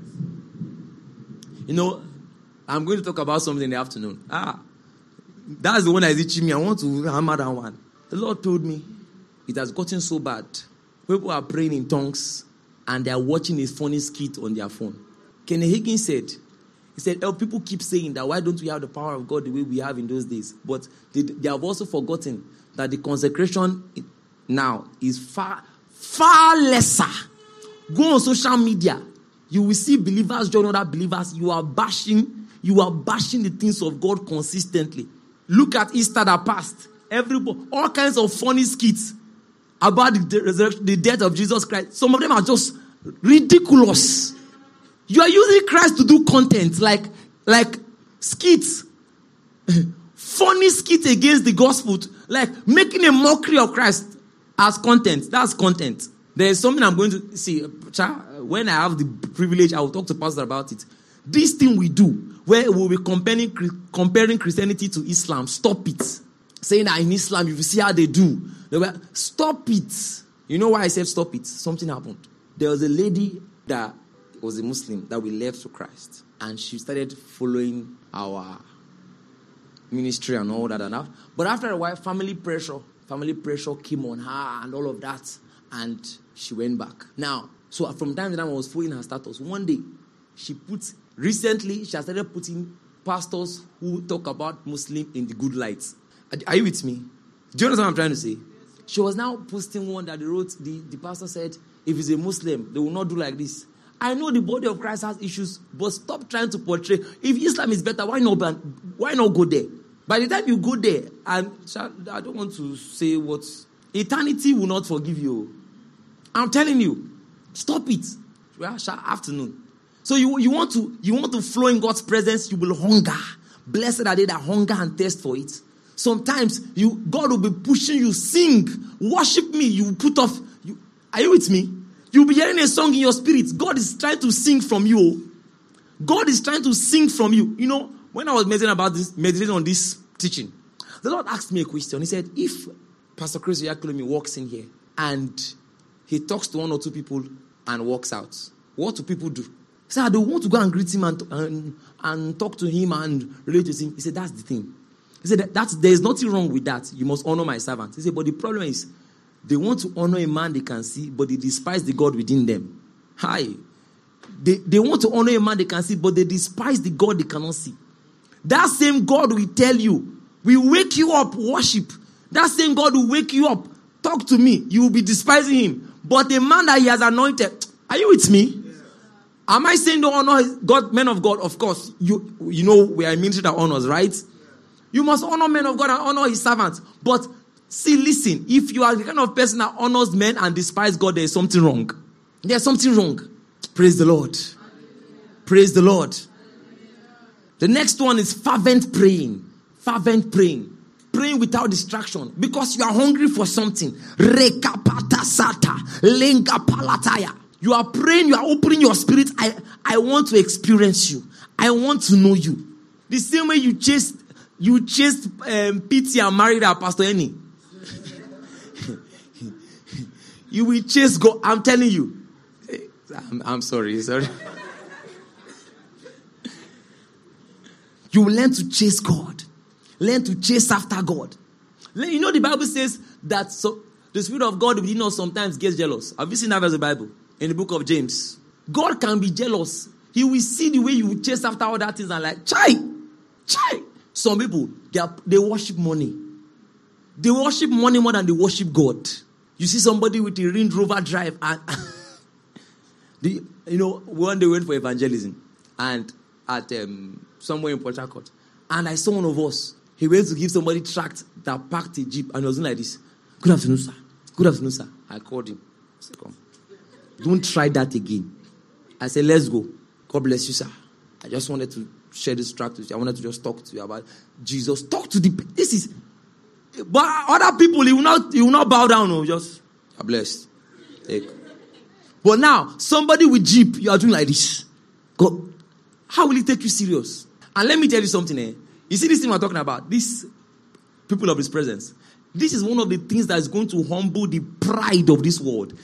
You know, I'm going to talk about something in the afternoon. Ah, that's the one that is itching me. I want to hammer that one. The Lord told me it has gotten so bad. People are praying in tongues and they are watching a funny skit on their phone. Kenny Hagin said, he said, oh, people keep saying that why don't we have the power of God the way we have in those days? But they, they have also forgotten that the consecration now is far, far lesser. Go on social media. You will see believers join other believers. You are bashing, you are bashing the things of God consistently. Look at Easter that passed. Everybody, all kinds of funny skits about the, resurrection, the death of Jesus Christ. Some of them are just ridiculous. You are using Christ to do content like, like skits. Funny skits against the gospel. Like making a mockery of Christ as content. That's content. There is something I'm going to see. When I have the privilege, I will talk to Pastor about it. This thing we do, where we'll be comparing, comparing Christianity to Islam, stop it. Saying that in Islam, if you see how they do, they were, stop it. You know why I said stop it? Something happened. There was a lady that was a Muslim that we left to Christ. And she started following our ministry and all that and that. But after a while, family pressure, family pressure came on her and all of that. And she went back. Now, so from time to time, I was following her status. One day, she put, recently, she has started putting pastors who talk about Muslim in the good light. Are you with me? Do you understand what I'm trying to say? She was now posting one that they wrote, the, the pastor said, if he's a Muslim, they will not do like this. I know the body of Christ has issues, but stop trying to portray. If Islam is better, why not, why not go there? By the time you go there, and I don't want to say what, eternity will not forgive you. I'm telling you, stop it. Well, afternoon. So you, you want to you want to flow in God's presence, you will hunger. Blessed are they that hunger and thirst for it. Sometimes you God will be pushing you, sing, worship me. You put off. You, are you with me? You'll be hearing a song in your spirit. God is trying to sing from you. God is trying to sing from you. You know, when I was meditating about this, meditating on this teaching, the Lord asked me a question. He said, if Pastor Chris Oyakhilome walks in here and he talks to one or two people and walks out, what do people do? He said, I don't want to go and greet him and, and, and talk to him and relate to him. He said, that's the thing. He said, that, that's, there's nothing wrong with that. You must honor my servants. He said, but the problem is, they want to honor a man they can see, but they despise the God within them. Hi. They, they want to honor a man they can see, but they despise the God they cannot see. That same God will tell you, we wake you up, worship. That same God will wake you up, talk to me. You will be despising him. But the man that he has anointed, are you with me? Yeah. Am I saying don't honor God, men of God? Of course. You, you know we are a ministry that honors, right? Yeah. You must honor men of God and honor his servants. But see, listen, if you are the kind of person that honors men and despises God, there is something wrong. There's something wrong. Praise the Lord. Praise the Lord. The next one is fervent praying. Fervent praying. Praying without distraction. Because you are hungry for something. You are praying, you are opening your spirit. I, I want to experience you. I want to know you. The same way you chased, you chased um, P T and married our Pastor Eni. You will chase God. I'm telling you. I'm, I'm sorry, sorry. You will learn to chase God. Learn to chase after God. You know the Bible says that so the Spirit of God within us sometimes gets jealous. Have you seen that verse in the Bible? In the book of James. God can be jealous. He will see the way you chase after all that things and like, chai, chai. Some people, they, are, they worship money. They worship money more than they worship God. You see somebody with a Range Rover drive and the, you know, one day we went for evangelism and at um, somewhere in Port Harcourt. And I saw one of us. He went to give somebody tract that parked a jeep and he was doing like this. Good afternoon, sir. Good afternoon, sir. I called him. I said, come. Don't try that again. I said, let's go. God bless you, sir. I just wanted to share this tract with you. I wanted to just talk to you about Jesus. Talk to the... This is... But other people, he will not, he will not bow down. No, just, God bless. Take. But now, somebody with jeep, you are doing like this. God, how will he take you serious? And let me tell you something, eh? You see this thing we're talking about? These people of his presence. This is one of the things that is going to humble the pride of this world.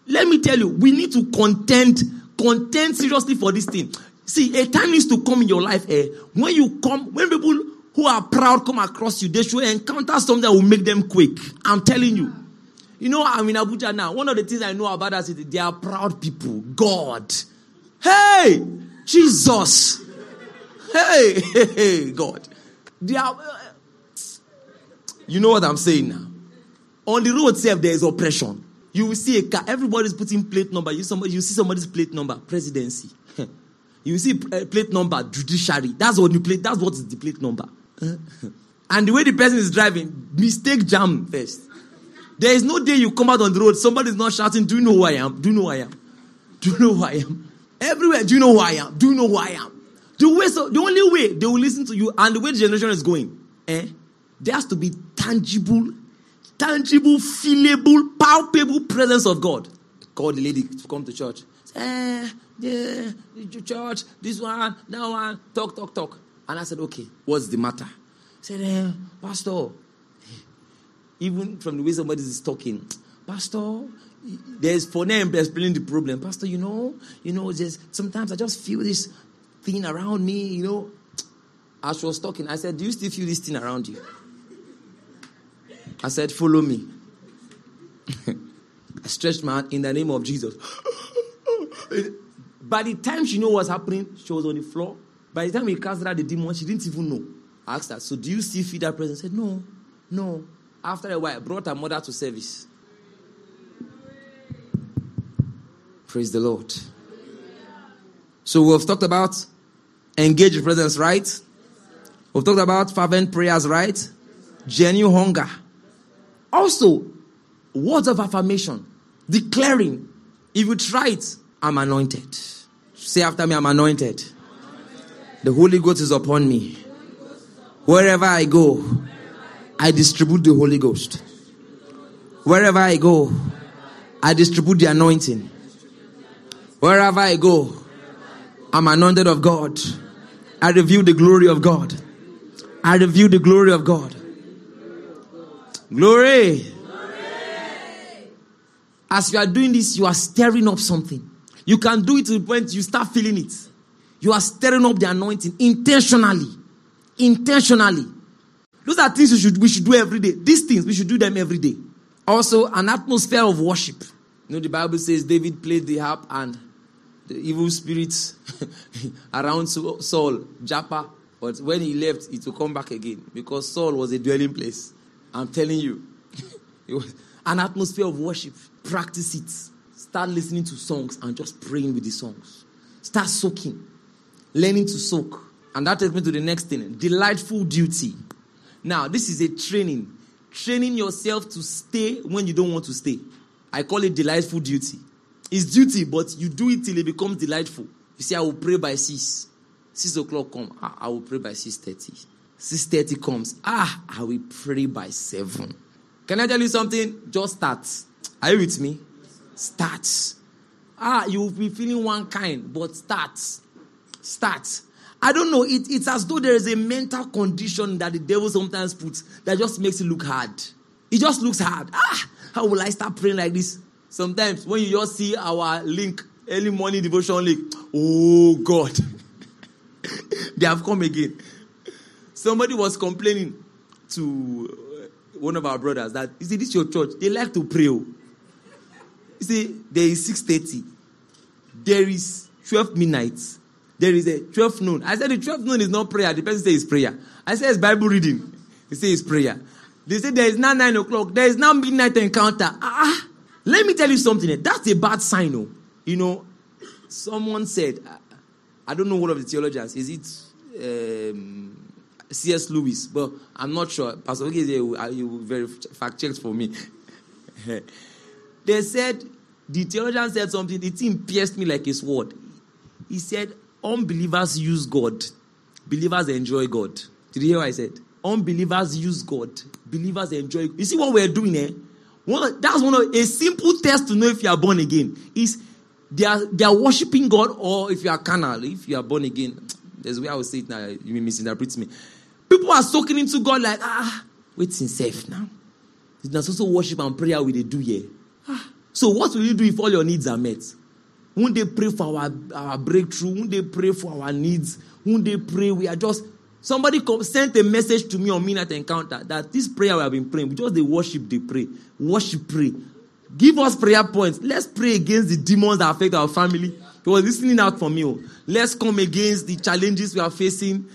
Let me tell you, we need to contend, contend seriously for this thing. See, a time needs to come in your life, eh? When you come, when people who are proud come across you, they should encounter something that will make them quake. I'm telling you. You know, I'm in Abuja now. One of the things I know about that city, they are proud people. God. Hey! Jesus. Hey, hey, hey, God. They are, uh, you know what I'm saying now? On the road itself, there is oppression. You will see a car. Everybody's putting plate number. You, somebody, you see somebody's plate number. Presidency. You see uh, plate number. Judiciary. That's what you plate. That's what is the plate number. And the way the person is driving, mistake jam first. There is no day you come out on the road, somebody's not shouting, do you know who I am? Do you know who I am? Do you know who I am? Everywhere, do you know who I am? Do you know who I am? The, way so, the only way they will listen to you and the way the generation is going, eh, there has to be tangible, tangible, feelable, palpable presence of God. Call the lady to come to church. Eh, yeah, church, this one, that one, talk, talk, talk. And I said, okay, what's the matter? I said, eh, Pastor, even from the way somebody is talking, Pastor, there's for them explaining the problem. Pastor, you know, you know, just sometimes I just feel this thing around me, you know. As she was talking, I said, do you still feel this thing around you? I said, follow me. I stretched my hand in the name of Jesus. By the time she knew what was happening, she was on the floor. By the time we cast out the demon, she didn't even know. I asked her, so do you still feel that presence? She said, no, no. After a while, I brought her mother to service. Praise the Lord. So we've talked about engage your presence, right? We've talked about fervent prayers, right? Genuine hunger. Also, words of affirmation. Declaring. If you try it, I'm anointed. Say after me, I'm anointed. The Holy Ghost is upon me. Wherever I go, I distribute the Holy Ghost. Wherever I go, I distribute the anointing. Wherever I go, I'm anointed of God. I reveal the glory of God. I reveal the glory of God. Glory. Glory. As you are doing this, you are stirring up something. You can do it to the point you start feeling it. You are stirring up the anointing intentionally. Intentionally. Those are things we should, we should do every day. These things, we should do them every day. Also, an atmosphere of worship. You know, the Bible says David played the harp and the evil spirits around Saul, Japa. But when he left, it will come back again. Because Saul was a dwelling place. I'm telling you. It was an atmosphere of worship. Practice it. Start listening to songs and just praying with the songs. Start soaking. Learning to soak. And that takes me to the next thing. Delightful duty. Now, this is a training. Training yourself to stay when you don't want to stay. I call it delightful duty. It's duty, but you do it till it becomes delightful. You see, I will pray by six. Six o'clock come. Ah, I will pray by six thirty. Six thirty comes. Ah, I will pray by seven. Can I tell you something? Just start. Are you with me? Start. Ah, you will be feeling one kind, but start. Start. I don't know. It, it's as though there is a mental condition that the devil sometimes puts that just makes it look hard. It just looks hard. Ah, how will I start praying like this? Sometimes when you just see our link, early morning devotion link, oh God, they have come again. Somebody was complaining to one of our brothers that, you see, this is your church. They like to pray. You see, there is six thirty. There is twelve midnight. There is a twelve noon. I said the twelve noon is not prayer. The person says it's prayer. I said it's Bible reading. He says it's prayer. They say there is now nine o'clock. There is now midnight encounter. Ah, let me tell you something. That's a bad sign. Oh. You know, someone said, I don't know one of the theologians. Is it um, C S Lewis? But I'm not sure. Pastor Oge, you will very fact check for me. They said, the theologian said something. The thing pierced me like a sword. He said, unbelievers use God. Believers enjoy God. Did you hear what I said? Unbelievers use God. Believers enjoy. You see what we're doing, eh? One, that's one of a simple test to know if you are born again. Is they are they are worshiping God, or if you are carnal. If you are born again, there's where I will say it now. You may misinterpret me. People are soaking into God like, ah, wait in safe now. It's not also worship and prayer we they do here. Ah, So what will you do if all your needs are met? Won't they pray for our, our breakthrough? Won't they pray for our needs? Won't they pray? We are just... Somebody come, sent a message to me on Midnight Encounter that this prayer we have been praying, we just they worship, they pray. Worship, pray. Give us prayer points. Let's pray against the demons that affect our family. He was listening out for me. Let's come against the challenges we are facing.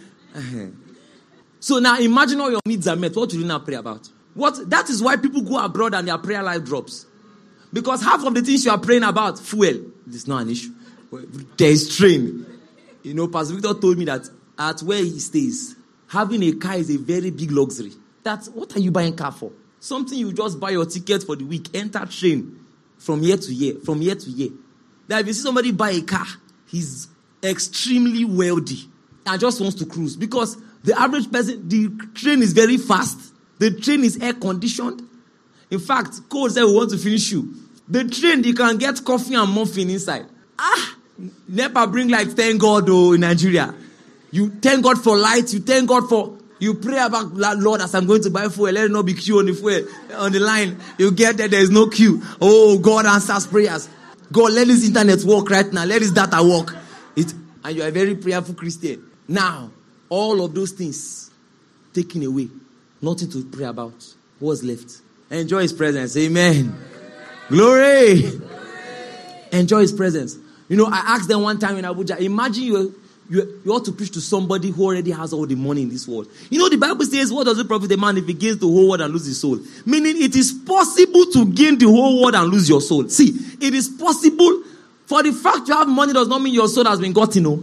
So now imagine all your needs are met. What will you now pray about? What? That is why people go abroad and their prayer life drops. Because half of the things you are praying about, fuel, it's not an issue. There is train. You know, Pastor Victor told me that at where he stays, having a car is a very big luxury. That's what are you buying car for? Something you just buy your ticket for the week, enter train from year to year, from year to year. Now, if you see somebody buy a car, he's extremely wealthy and just wants to cruise because the average person, the train is very fast. The train is air conditioned. In fact, Cole said we want to finish you. The train, you can get coffee and muffin inside. Ah, NEPA bring like thank God oh in Nigeria. You thank God for light. You thank God for, you pray about, Lord, as I'm going to buy fuel, let it not be queue on the fuel, on the line. You get there, there is no queue. Oh, God answers prayers. God, let this internet work right now. Let this data work. It, and you are a very prayerful Christian. Now, all of those things taken away. Nothing to pray about. What's left? Enjoy his presence. Amen. Amen. Glory. Glory. Enjoy his presence. You know, I asked them one time in Abuja, imagine you, you, you ought to preach to somebody who already has all the money in this world. You know, the Bible says, what does it profit a man if he gains the whole world and loses his soul? Meaning it is possible to gain the whole world and lose your soul. See, it is possible. For the fact you have money does not mean your soul has been gotten, no.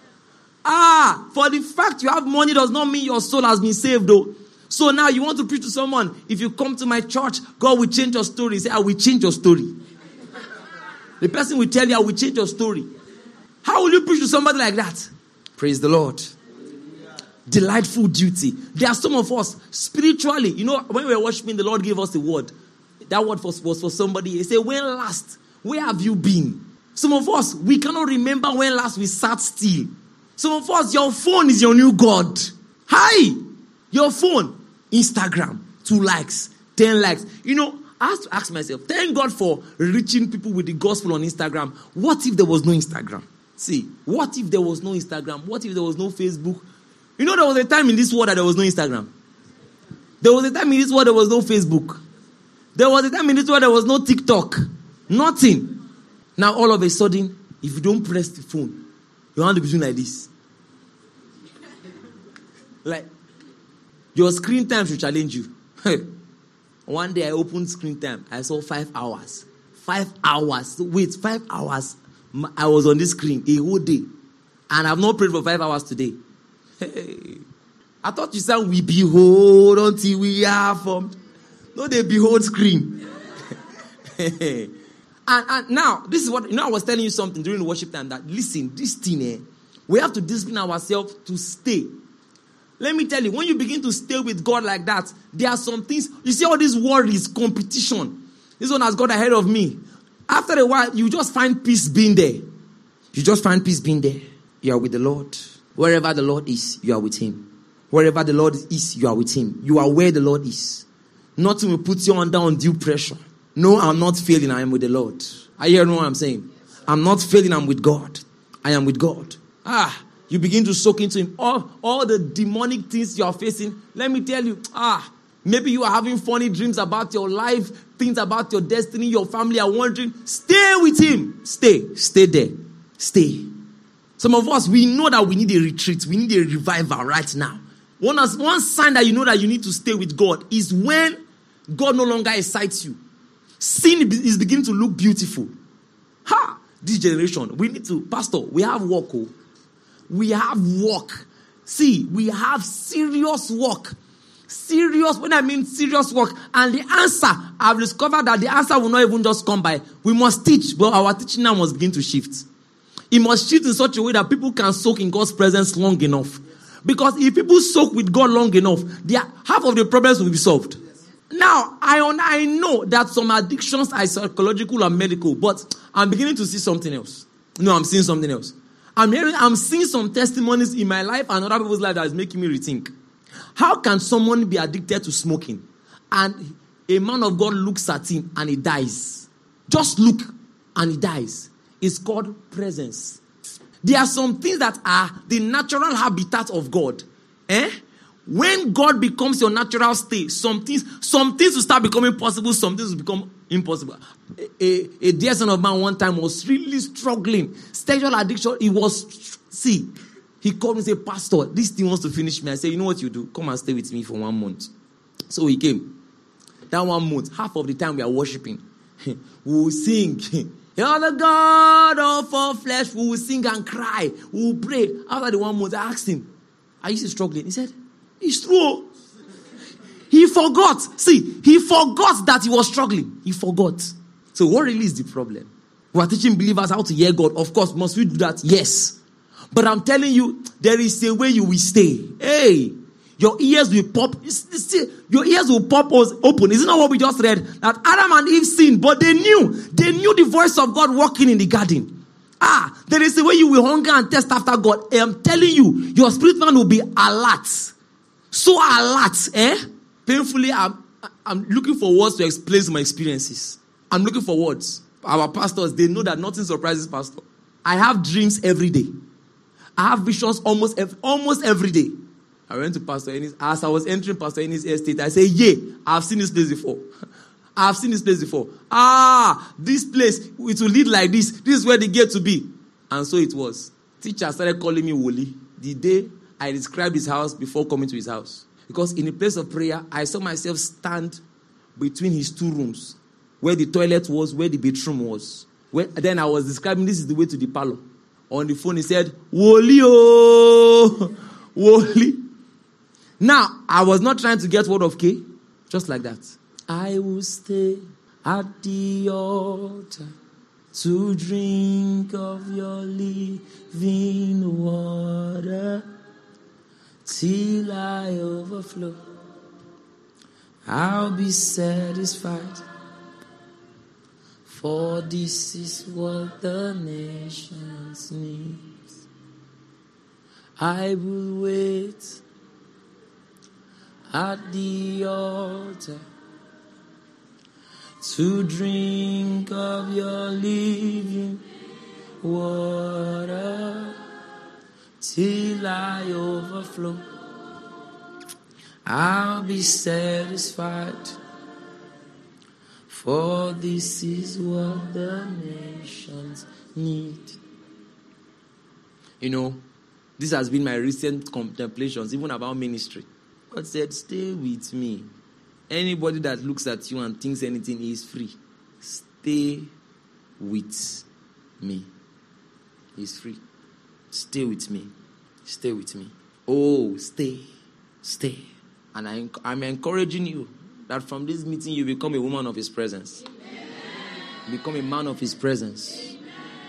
Ah, for the fact you have money does not mean your soul has been saved, though. So now you want to preach to someone, if you come to my church, God will change your story. Say, I will change your story. The person will tell you, I will change your story. How will you preach to somebody like that? Praise the Lord. Delightful duty. There are some of us, spiritually, you know, when we were worshiping, the Lord gave us a word. That word was, was for somebody. He said, when last, where have you been? Some of us, we cannot remember when last we sat still. Some of us, your phone is your new God. Hi! Your phone. Instagram, two likes, ten likes. You know, I have to ask myself, thank God for reaching people with the gospel on Instagram. What if there was no Instagram? See, what if there was no Instagram? What if there was no Facebook? You know, there was a time in this world that there was no Instagram. There was a time in this world there was no Facebook. There was a time in this world there was no TikTok. Nothing. Now, all of a sudden, if you don't press the phone, your hand will be doing like this. Like, your screen time should challenge you. One day I opened screen time. I saw five hours. Five hours. Wait, five hours. I was on this screen a whole day. And I've not prayed for five hours today. Hey. I thought you said we behold until we are formed. No, they behold screen. and, and now, this is what, you know, I was telling you something during the worship time that, listen, this thing, eh, we have to discipline ourselves to stay. Let me tell you, when you begin to stay with God like that, there are some things, you see all these worries, competition. This one has got ahead of me. After a while, you just find peace being there. You just find peace being there. You are with the Lord. Wherever the Lord is, you are with him. Wherever the Lord is, you are with him. You are where the Lord is. Nothing will put you under undue pressure. No, I'm not failing, I am with the Lord. Are you hearing what I'm saying? I'm not failing, I'm with God. I am with God. Ah, you begin to soak into him. All, all the demonic things you are facing, let me tell you, ah, maybe you are having funny dreams about your life, things about your destiny, your family are wondering. Stay with him. Stay. Stay there. Stay. Some of us, we know that we need a retreat. We need a revival right now. One, one sign that you know that you need to stay with God is when God no longer excites you. Sin is beginning to look beautiful. Ha! This generation, we need to, Pastor, we have work. Oh. We have work. See, we have serious work. Serious, when I mean serious work. And the answer, I've discovered that the answer will not even just come by. We must teach, but our teaching now must begin to shift. It must shift in such a way that people can soak in God's presence long enough. Because if people soak with God long enough, half of the problems will be solved. Now, I, I know that some addictions are psychological and medical, but I'm beginning to see something else. No, I'm seeing something else. I'm hearing, I'm seeing some testimonies in my life and other people's life that is making me rethink. How can someone be addicted to smoking and a man of God looks at him and he dies? Just look and he dies. It's called presence. There are some things that are the natural habitat of God. Eh? When God becomes your natural state, some things, some things will start becoming possible, some things will become impossible. A, a, a dear son of mine one time was really struggling. Sexual addiction, he was, see, he called me and said, Pastor, this thing wants to finish me. I said, you know what you do? Come and stay with me for one month. So he came. That one month, half of the time we are worshiping. We will sing. You're the God of all flesh. We will sing and cry. We will pray. After the one month, I asked him, are you still struggling? He said, it's true. He forgot. See, he forgot that he was struggling. He forgot. So what really is the problem? We are teaching believers how to hear God. Of course, must we do that? Yes. But I'm telling you, there is a way you will stay. Hey, your ears will pop. See, your ears will pop open. Isn't that what we just read? That Adam and Eve sinned, but they knew. They knew the voice of God walking in the garden. Ah, there is a way you will hunger and thirst after God. I'm telling you, your spirit man will be alert. So alert, eh? Painfully, I'm, I'm looking for words to explain my experiences. I'm looking for words. Our pastors, they know that nothing surprises pastor. I have dreams every day. I have visions almost every, almost every day. I went to Pastor Ennis. As I was entering Pastor Ennis' estate, I said, yeah, I've seen this place before. I've seen this place before. Ah, this place, it will lead like this. This is where the gate to be. And so it was. Teacher started calling me Woli the day I described his house before coming to his house. Because in the place of prayer, I saw myself stand between his two rooms. Where the toilet was, where the bedroom was. Where, then I was describing, this is the way to the parlor. On the phone, he said, Woli oh, Woli. Now, I was not trying to get word of K. Just like that. I will stay at the altar to drink of your living water till I overflow. I'll be satisfied, for this is what the nations need. I will wait at the altar to drink of your living water till I overflow. I'll be satisfied, for this is what the nations need. You know, this has been my recent contemplations, even about ministry. God said, stay with me. Anybody that looks at you and thinks anything is free, stay with me. He's free. Stay with me. Stay with me. Oh, stay. Stay. And I, I'm encouraging you that from this meeting you become a woman of his presence. Amen. Become a man of his presence. Amen.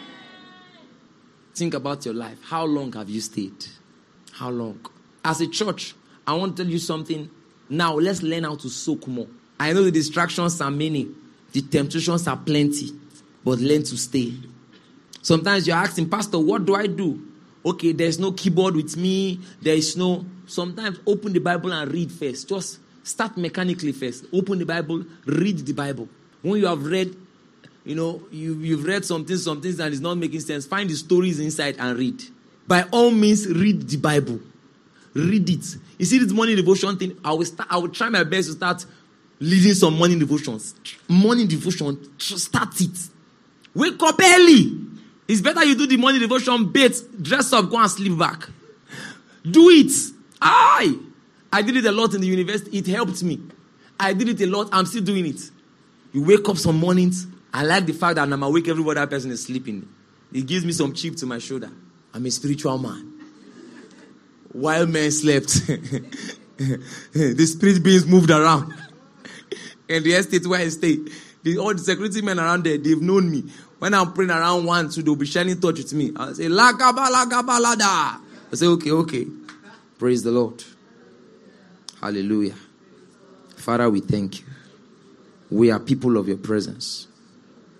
Think about your life. How long have you stayed? How long? As a church, I want to tell you something. Now, let's learn how to soak more. I know the distractions are many. The temptations are plenty. But learn to stay. Sometimes you're asking, Pastor, what do I do? Okay, there's no keyboard with me. There is no... Sometimes open the Bible and read first. Just start mechanically first. Open the Bible, read the Bible. When you have read, you know, you, you've read something, some things and it's not making sense, find the stories inside and read. By all means, read the Bible. Read it. You see this morning devotion thing? I will start, I will try my best to start leading some morning devotions. Morning devotion, start it. Wake up early. It's better you do the morning devotion, bathe, dress up, go and sleep back. Do it. I, I did it a lot in the university. It helped me. I did it a lot. I'm still doing it. You wake up some mornings. I like the fact that I'm awake, every other person is sleeping. It gives me some chip to my shoulder. I'm a spiritual man. While men slept, the spirit beings moved around. And the estate where I stay, the, all the security men around there, they've known me. When I'm praying around one, two, they'll be sharing touch with me. I'll say, Lakaba, lakaba, lada. I say, okay, okay. Praise the Lord. Hallelujah. Father, we thank you. We are people of your presence.